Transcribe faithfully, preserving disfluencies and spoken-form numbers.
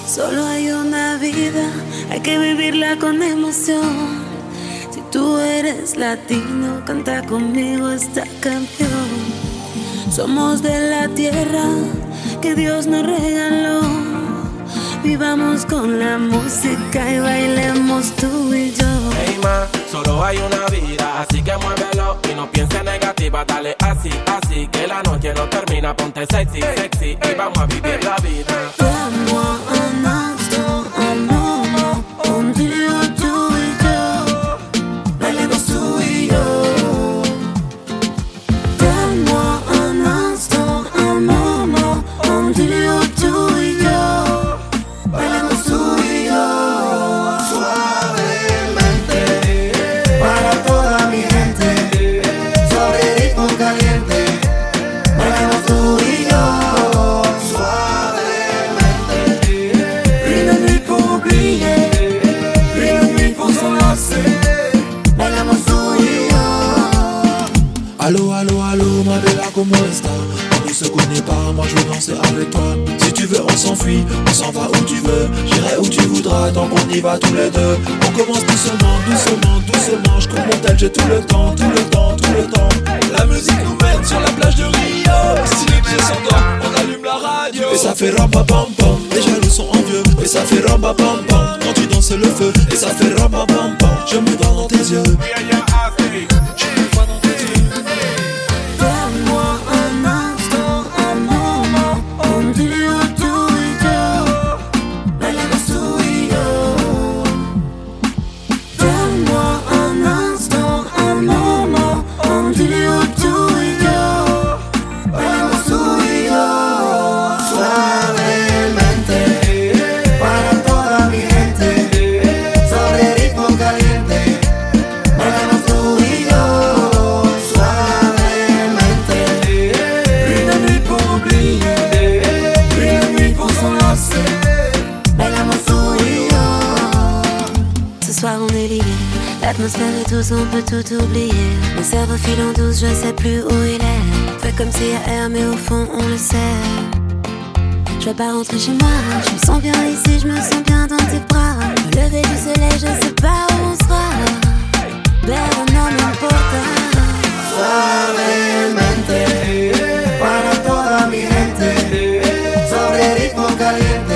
Solo hay una vida, hay que vivirla con emoción. Si tú eres latino, canta conmigo esta canción. Somos de la tierra que Dios nos regaló. Vivamos con la música y bailemos tú y yo. Hey ma, solo hay una vida, así que muévelo y no pienses negativa. Dale así, así, que la noche no termina. Ponte sexy, sexy y vamos a vivir la vida. Donne-moi un instant, un moment, un duo, tú y yo. Bailemos tú y yo. Donne-moi un instant, un moment, un duo, tú y yo. Bailemos tú y yo. Suavemente, para toda mi gente, sobre ritmo caliente, bailemos tú y yo. Allô, allô, allô, ma bella, comment est-ce? On ne se connaît pas, moi je veux danser avec toi. Si tu veux, on s'enfuit, on s'en va où tu veux. J'irai où tu voudras, tant qu'on y va tous les deux. On commence doucement, doucement, doucement. Je cours mon tel, j'ai tout le temps, tout le temps, tout le temps. La musique nous mène sur la plage de Rio. Si les pieds s'endorment, on allume la radio. Et ça fait ramba pam pam, les jaloux sont envieux. Et ça fait ramba pam pam, quand tu danses le feu. Et ça fait ramba pam pam, je me vois dans tes yeux. L'atmosphère est douce, on peut tout oublier. Mon cerveau file en douce, je sais plus où il est. Fait comme s'il y a air, mais au fond on le sait. Je vais pas rentrer chez moi, je me sens bien ici, je me sens bien dans tes bras. Au lever du soleil, je sais pas où on sera. Pero no me importa. Suavemente, para toda mi gente, sobre ritmo caliente.